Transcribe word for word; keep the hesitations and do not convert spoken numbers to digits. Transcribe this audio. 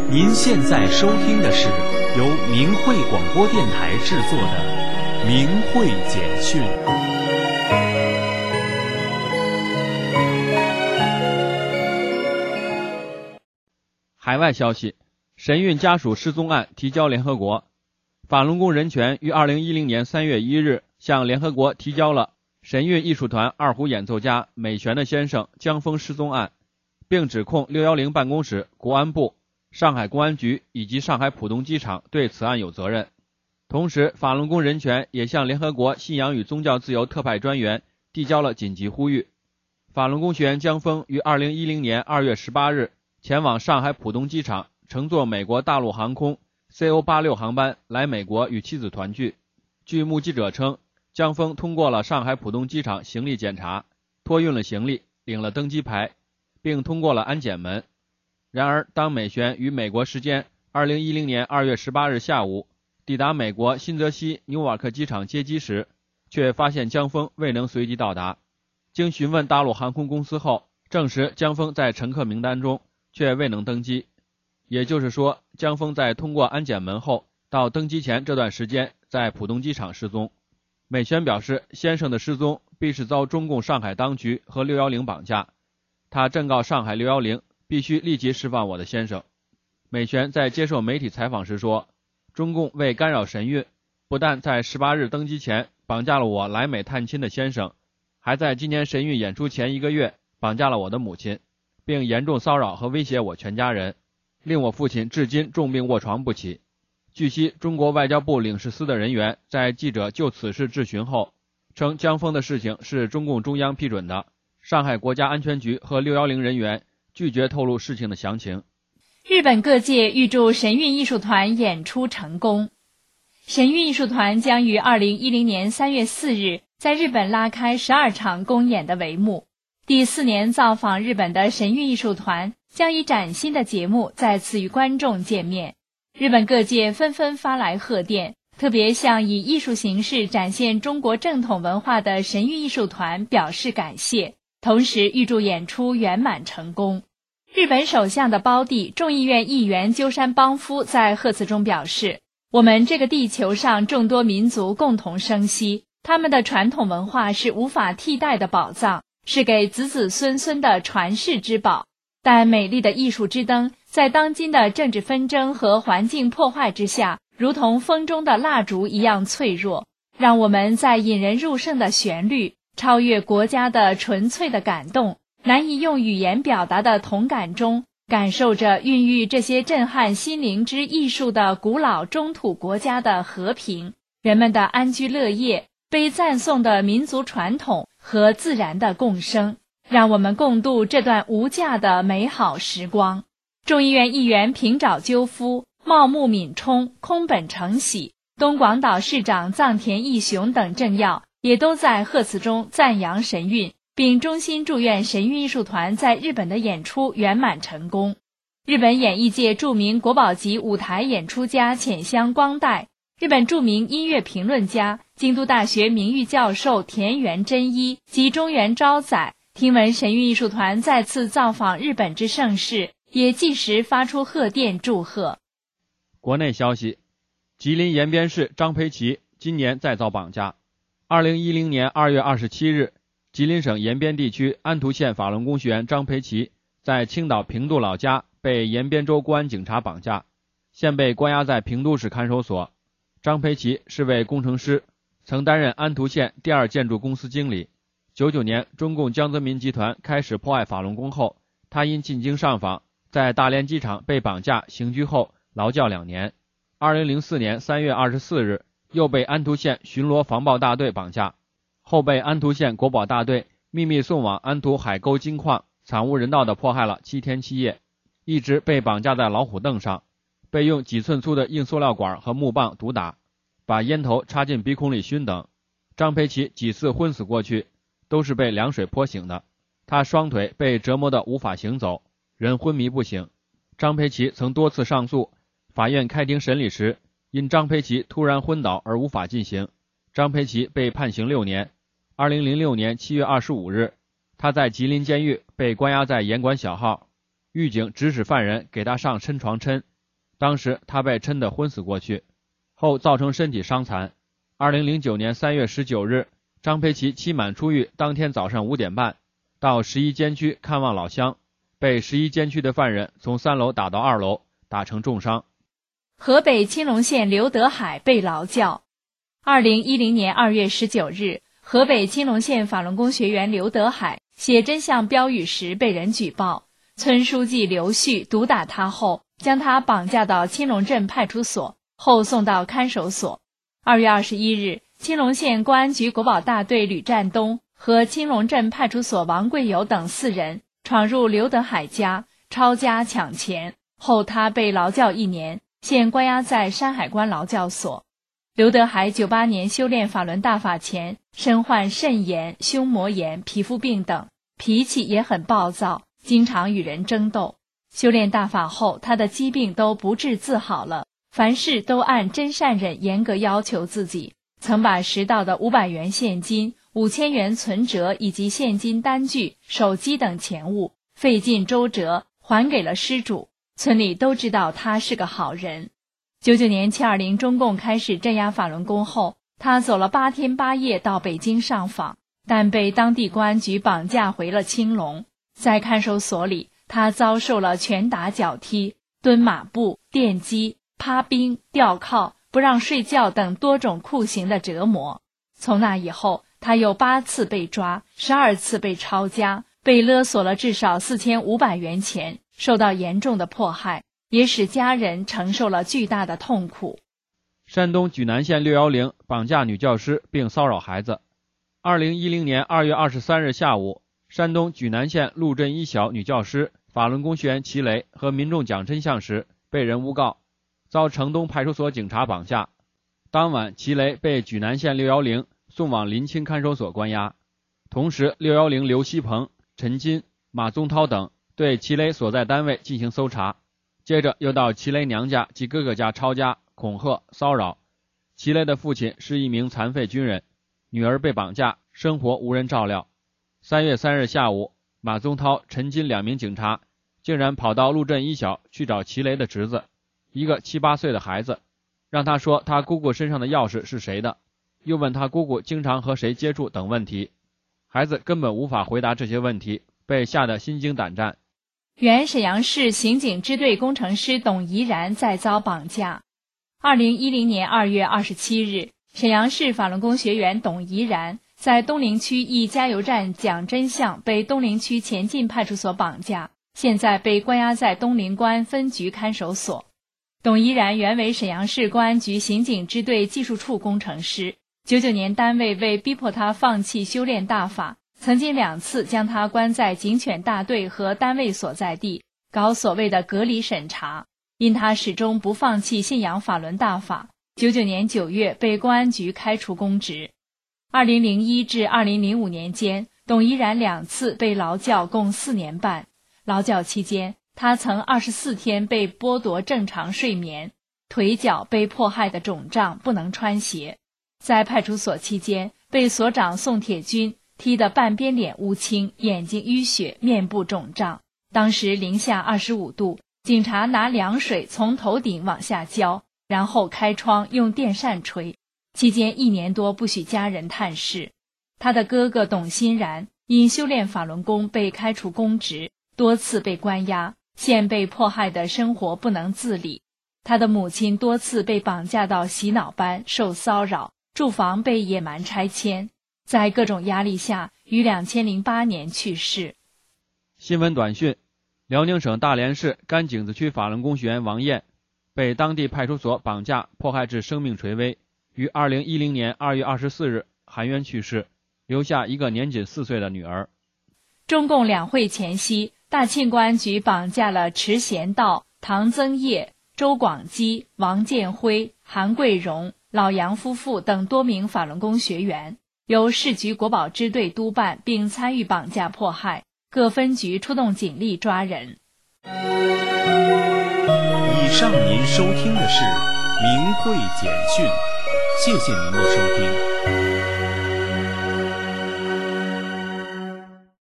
您现在收听的是由明慧广播电台制作的《明慧简讯》。 海外消息，神韵家属失踪案提交联合国。法轮功人权于二零一零年三月一日向联合国提交了神韵艺术团二胡演奏家美玄的先生江峰失踪案，并指控六一零办公室、国安部、上海公安局以及上海浦东机场对此案有责任。同时，法轮功人权也向联合国信仰与宗教自由特派专员递交了紧急呼吁。法轮功学员江峰于二零一零年二月十八日前往上海浦东机场，乘坐美国大陆航空 C O 八十六 航班来美国与妻子团聚。据目击者称，江峰通过了上海浦东机场行李检查，托运了行李，领了登机牌，并通过了安检门。然而，当美玄于美国时间二零一零年二月十八日下午抵达美国新泽西纽瓦克机场接机时，却发现江峰未能随即到达。经询问大陆航空公司后，证实江峰在乘客名单中，却未能登机。也就是说，江峰在通过安检门后到登机前这段时间在浦东机场失踪。美玄表示，先生的失踪必是遭中共上海当局和六一零绑架，他正告上海六一零必须立即释放我的先生。美玄在接受媒体采访时说，中共为干扰神韵，不但在十八日登机前绑架了我来美探亲的先生，还在今年神韵演出前一个月绑架了我的母亲，并严重骚扰和威胁我全家人，令我父亲至今重病卧床不起。据悉，中国外交部领事司的人员在记者就此事质询后称，江峰的事情是中共中央批准的，上海国家安全局和六一零人员拒绝透露事情的详情。 日本各界预祝神韵艺术团演出成功。神韵艺术团将于二零一零年三月四日在日本拉开十二场公演的帷幕。第四年造访日本的神韵艺术团将以崭新的节目再次与观众见面。日本各界纷纷发来贺电，特别向以艺术形式展现中国正统文化的神韵艺术团表示感谢，同时预祝演出圆满成功。日本首相的胞弟众议院议员鸠山邦夫在贺词中表示，我们这个地球上众多民族共同生息，他们的传统文化是无法替代的宝藏，是给子子孙孙的传世之宝。但美丽的艺术之灯在当今的政治纷争和环境破坏之下，如同风中的蜡烛一样脆弱，让我们在引人入胜的旋律，超越国家的纯粹的感动，难以用语言表达的同感中，感受着孕育这些震撼心灵之艺术的古老中土国家的和平，人们的安居乐业，被赞颂的民族传统和自然的共生，让我们共度这段无价的美好时光。众议院议员平沼纠夫、茂木敏充、空本诚喜、东广岛市长藏田义雄等政要也都在贺词中赞扬神韵，并衷心祝愿神韵艺术团在日本的演出圆满成功。日本演艺界著名国宝级舞台演出家浅香光代，日本著名音乐评论家、京都大学名誉教授田园真一及中原昭载听闻神韵艺术团再次造访日本之盛事，也即时发出贺电祝贺。 国内消息，吉林延边市张培奇今年再遭绑架。二零一零年二月二十七日，吉林省延边地区安图县法轮功学员张培奇在青岛平度老家被延边州公安警察绑架，现被关押在平度市看守所。张培奇是位工程师，曾担任安图县第二建筑公司经理。九九年，中共江泽民集团开始迫害法轮功后，他因进京上访，在大连机场被绑架刑拘后劳教两年。二零零四年三月二十四日，又被安图县巡逻防暴大队绑架，后被安图县国保大队秘密送往安图海沟金矿，惨无人道地迫害了七天七夜，一直被绑架在老虎凳上，被用几寸粗的硬塑料管和木棒毒打，把烟头插进鼻孔里熏等。张培奇几次昏死过去，都是被凉水泼醒的。他双腿被折磨得无法行走，人昏迷不醒。张培奇曾多次上诉，法院开庭审理时，因张培奇突然昏倒而无法进行。张培奇被判刑六年。二零零六年七月二十五日，他在吉林监狱被关押在严管小号，狱警指使犯人给他上抻床抻， 当时他被抻得昏死过去，后造成身体伤残。二零零九年三月十九日，张培奇期满出狱当天早上五点半，到十一监区看望老乡，被十一监区的犯人从三楼打到二楼，打成重伤。 河北青龙县刘德海被劳教。二零一零年二月十九日，河北青龙县法轮功学员刘德海写真相标语时被人举报，村书记刘旭毒打他后，将他绑架到青龙镇派出所，后送到看守所。二月二十一日，青龙县公安局国保大队吕占东和青龙镇派出所王贵友等四人闯入刘德海家，抄家抢钱，后他被劳教一年，现关押在山海关劳教所。刘德海九八年修炼法轮大法前，身患肾炎、胸膜炎、皮肤病等，脾气也很暴躁，经常与人争斗。修炼大法后，他的疾病都不治自好了，凡事都按真善忍严格要求自己，曾把拾到的五百元现金、五千元存折以及现金单据、手机等钱物费尽周折还给了失主，村里都知道他是个好人。九九年七二零中共开始镇压法轮功后，他走了八天八夜到北京上访，但被当地公安局绑架回了青龙。在看守所里，他遭受了拳打脚踢、蹲马步、电击、趴冰、吊铐、不让睡觉等多种酷刑的折磨。从那以后，他又八次被抓，十二次被抄家，被勒索了至少四千五百元钱，受到严重的迫害，也使家人承受了巨大的痛苦。 山东莒南县六一零绑架女教师并骚扰孩子。二零一零年二月二十三日下午，山东莒南县陆镇一小女教师法轮功学员齐雷和民众讲真相时被人诬告，遭城东派出所警察绑架。当晚，齐雷被莒南县六一零送往临清看守所关押。同时，六一零刘锡鹏、陈金、马宗涛等对齐雷所在单位进行搜查，接着又到齐雷娘家及哥哥家抄家、恐吓、骚扰。齐雷的父亲是一名残废军人，女儿被绑架，生活无人照料。三月三日下午，马宗涛、陈金两名警察竟然跑到陆镇一小去找齐雷的侄子，一个七八岁的孩子，让他说他姑姑身上的钥匙是谁的，又问他姑姑经常和谁接触等问题。孩子根本无法回答这些问题，被吓得心惊胆战。 原沈阳市刑警支队工程师董怡然再遭绑架。二零一零年二月二十七日，沈阳市法轮功学员董怡然在东陵区一加油站讲真相，被东陵区前进派出所绑架，现在被关押在东陵公安分局看守所。董怡然原为沈阳市公安局刑警支队技术处工程师，九九年单位为逼迫他放弃修炼大法，曾经两次将他关在警犬大队和单位所在地，搞所谓的隔离审查。因他始终不放弃信仰法轮大法，九九年九月被公安局开除公职。二零零一至二零零五年间，董怡然两次被劳教，共四年半。劳教期间，他曾二十四天被剥夺正常睡眠，腿脚被迫害的肿胀，不能穿鞋。在派出所期间，被所长宋铁军踢得半边脸乌青，眼睛淤血，面部肿胀。当时零下二十五度，警察拿凉水从头顶往下浇，然后开窗用电扇吹。期间一年多不许家人探视。他的哥哥董欣然因修炼法轮功被开除公职，多次被关押，现被迫害的生活不能自理。他的母亲多次被绑架到洗脑班受骚扰，住房被野蛮拆迁，在各种压力下于两千零八年去世。 新闻短讯：辽宁省大连市甘井子区法轮功学员王艳被当地派出所绑架迫害至生命垂危，于二零一零年二月二十四日含冤去世，留下一个年仅四岁的女儿。 中共两会前夕，大庆公安局绑架了池贤道、唐增业、周广基、王建辉、韩桂荣、老杨夫妇等多名法轮功学员，由市局国保支队督办并参与绑架迫害，各分局出动警力抓人。 以上您收听的是明慧简讯，谢谢您的收听。